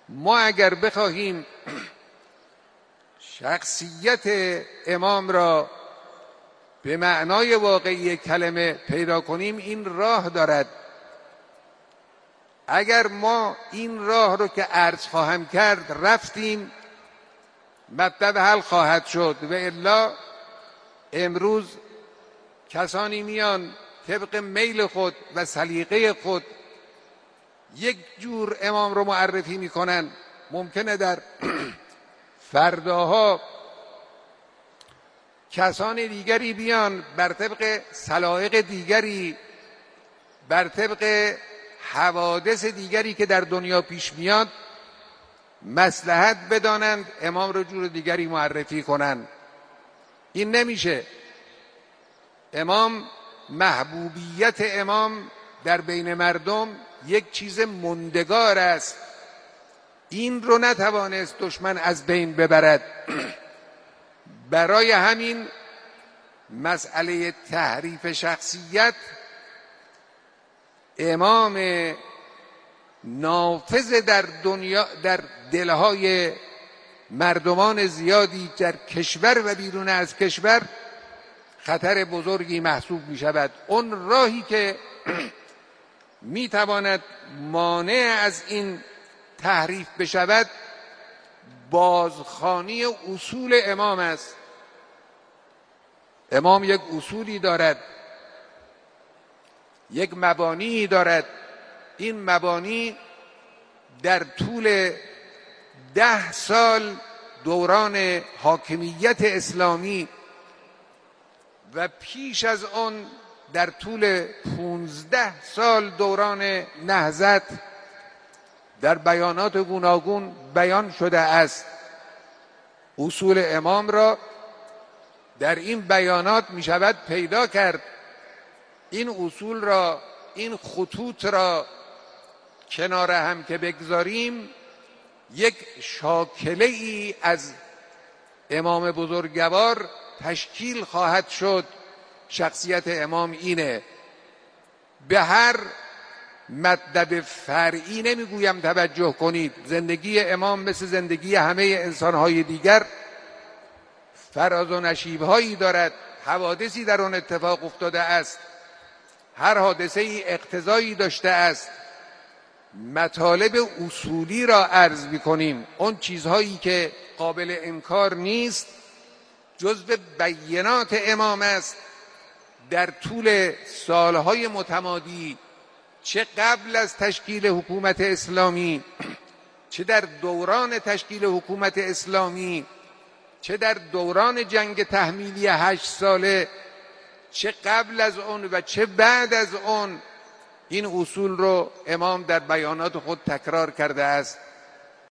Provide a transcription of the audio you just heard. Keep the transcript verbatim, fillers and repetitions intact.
ما اگر بخواهیم شخصیت امام را به معنای واقعی کلمه پیدا کنیم، این راه دارد. اگر ما این راه رو که عرض خواهم کرد رفتیم، مطلب حل خواهد شد. و الا امروز کسانی میان طبق میل خود و سلیقه خود یک جور امام رو معرفی میکنن. ممکنه در فرداها کسان دیگری بیان بر طبق سلایق دیگری، بر طبق حوادث دیگری که در دنیا پیش میاد مصلحت بدانند امام رو جور دیگری معرفی کنند. این نمیشه. امام، محبوبیت امام در بین مردم یک چیز مندگار است. این رو نتوانست دشمن از بین ببرد. برای همین مسئله تحریف شخصیت امام نافذ در دنیا، در دلهای مردمان زیادی در کشور و بیرون از کشور خطر بزرگی محسوب می شود. اون راهی که می تواند مانع از این تحریف بشود بازخوانی اصول امام است. امام یک اصولی دارد، یک مبانی دارد. این مبانی در طول ده سال دوران حاکمیت اسلامی و پیش از آن در طول پونزده سال دوران نهضت در بیانات گوناگون بیان شده است. اصول امام را در این بیانات می شود پیدا کرد. این اصول را، این خطوط را کنار هم که بگذاریم، یک شاکله ای از امام بزرگوار تشکیل خواهد شد. شخصیت امام اینه. به هر مطلب فرعی نمیگویم توجه کنید. زندگی امام مثل زندگی همه انسانهای دیگر فراز و نشیبهایی دارد. حوادثی در آن اتفاق افتاده است. هر حادثه ای اقتضایی داشته است. مطالب اصولی را عرض می‌کنیم. اون چیزهایی که قابل انکار نیست جزو بیانات امام است. در طول سالهای متمادی، چه قبل از تشکیل حکومت اسلامی، چه در دوران تشکیل حکومت اسلامی، چه در دوران جنگ تحمیلی هشت ساله، چه قبل از اون و چه بعد از اون، این اصول رو امام در بیانات خود تکرار کرده است.